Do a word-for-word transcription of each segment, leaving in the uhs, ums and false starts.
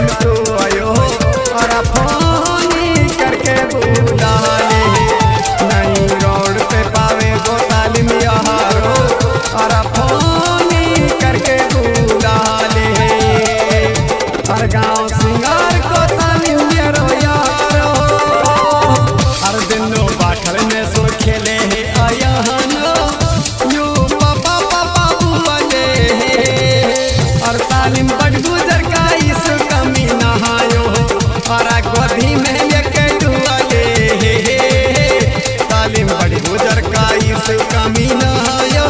तालीम तू आयो और फोन करके बुला ले नहीं रोड पे पावे गो तालीम यारो और फोन करके बुला ले और गाँव सिंगार को तालीम यारो यारो हर दिनों बाखल में सो खेले है आया यू पापा पापा बुले और तालीम बड़ गुजर का इस कमी नहायो और गोदी में लेके डुआले तालीम बड़ गुजर का इस कमी नहायो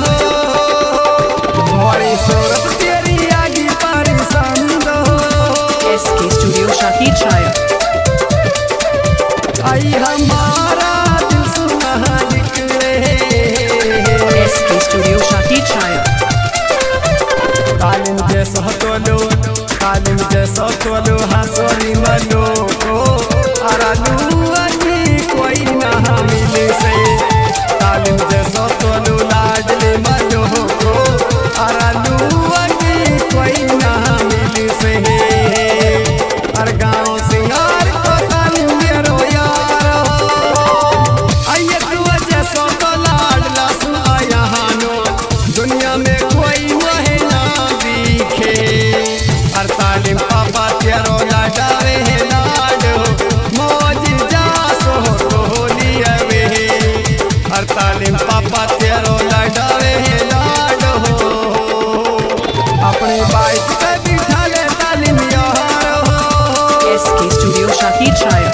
बड़ी सूरत तेरी आगे परेशान दो एसके स्टूडियो शाही छाया आई हमारा दिल सुना निकले एसके स्टूडियो शाही छाया तालीम जैसा तोलो तालीम जैसा तोलो हंसोरी मलो को अरालू अजी कोई ना मिले से तालीम जैसा तोलो लाडले मलो को अरालू अजी कोई ना मिले से हर गाँव सिंगार को तालीम यारो यारो आइए तू जैसा तो लाडला सुन आया हानो दुनिया में कोई महीना दिखे हर तालीम पापा तेरो लाडावे है लाडो मौज जा सो होली वे हर तालीम पापा तेरो लाडावे है लाडो अपने बाइक पे बिठा ले तालीम यारो एसके स्टूडियो शाही छाया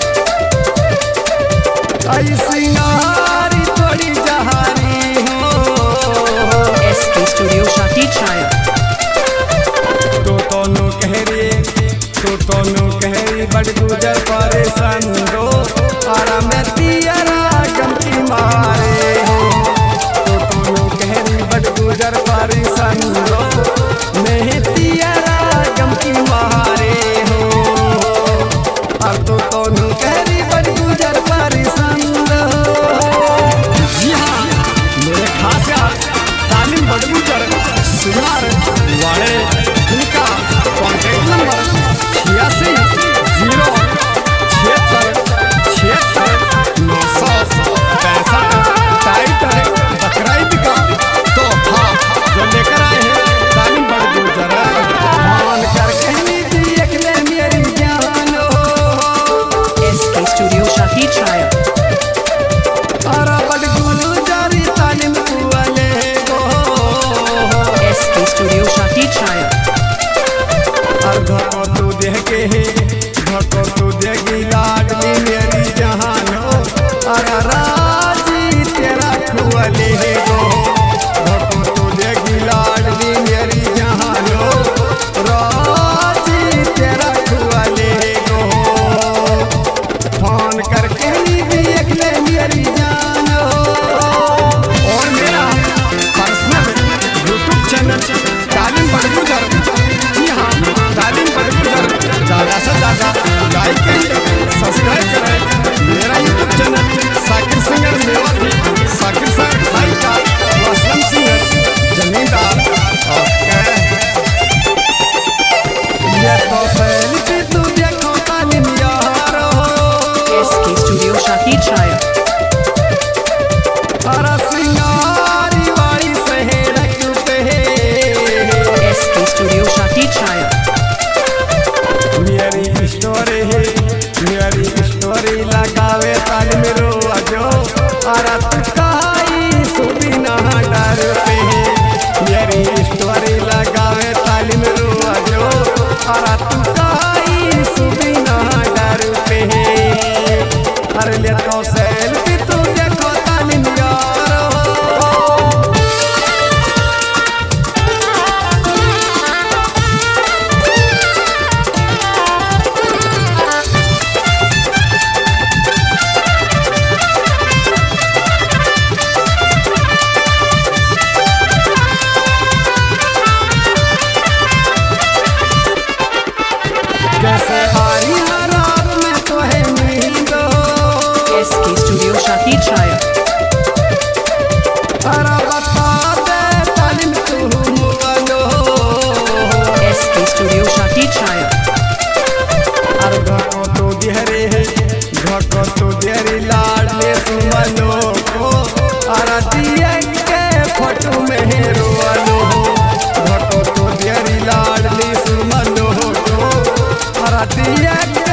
आई सिंगारी थोड़ी जहारी हो एसके स्टूडियो शाही छाया तो तोनु कहरी तो तोनु कहरी बड़ गुजर परेशान दो आरा में तियरा गम की मारे हो तो तोनु कहरी बड़ गुजर परेशान दो मैं तियरा गम की मारे हो अब तो तोनु कहरी बड़ गुजर परेशान दो जी हाँ मेरे खास यार तालीम बड़ गुजर सुनार वाले इनका कॉन्टैक्ट नंबर छियासी जीरो छिहत्तर छिहत्तर नौ सौ पैंसठ टाइटर बकराइद का तोहफा जो लेकर आए हैं तालीम बड़ गुजर मान कर कहनी देख ले मेरी जान एसके स्टूडियो शाही छाया और बड़ गुजर तालीम वाले गो एसके स्टूडियो शाही छाया और धको तू देख के है धको तू देगी लाडली मेरी जहान हो और राजी तेरा खुअले है गो धको तू देगी लाडली मेरी जहान हो राजी तेरा खुअले है गो फोन करके ही देख ले मेरी जान हो और मेरा पर्सनल यूट्यूब चैनल तालीम बड़ गुजर जी हाँ तालीम बड़ गुजर ज़्यादा से ज़्यादा लाइक करें सब्सक्राइब करें मेरा YouTube channel Sakir singer Mewati Sakir sir भाई का असलम सिंगर जमींदार ओके ये तो सेल्फी तू देखो तालीम यारो एसके स्टूडियो शाही छाया हरा सिंगारी वाली सहेरा क्यों पे एसके स्टूडियो शाही छाया मेरी स्टोरी है मेरी स्टोरी लगावे तालीम रो जो और तू कहाई सुबी ना डर पे मेरी स्टोरी लगावे तालीम रो जो और तू कहाई सुबी ना डर पे अरे ले तो सेल्फी तू देखो तालीम यारो जैसे हारी रात में तो है नींद एसके स्टूडियो शाही छाया अरे बता दे तालीम तू मुगलो एसके स्टूडियो शाही छाया घटो तो देरी लाडले सुमनो को आरतिया के फोटो में रोलो घटो तो देरी लाडली सुमनो को आरतिया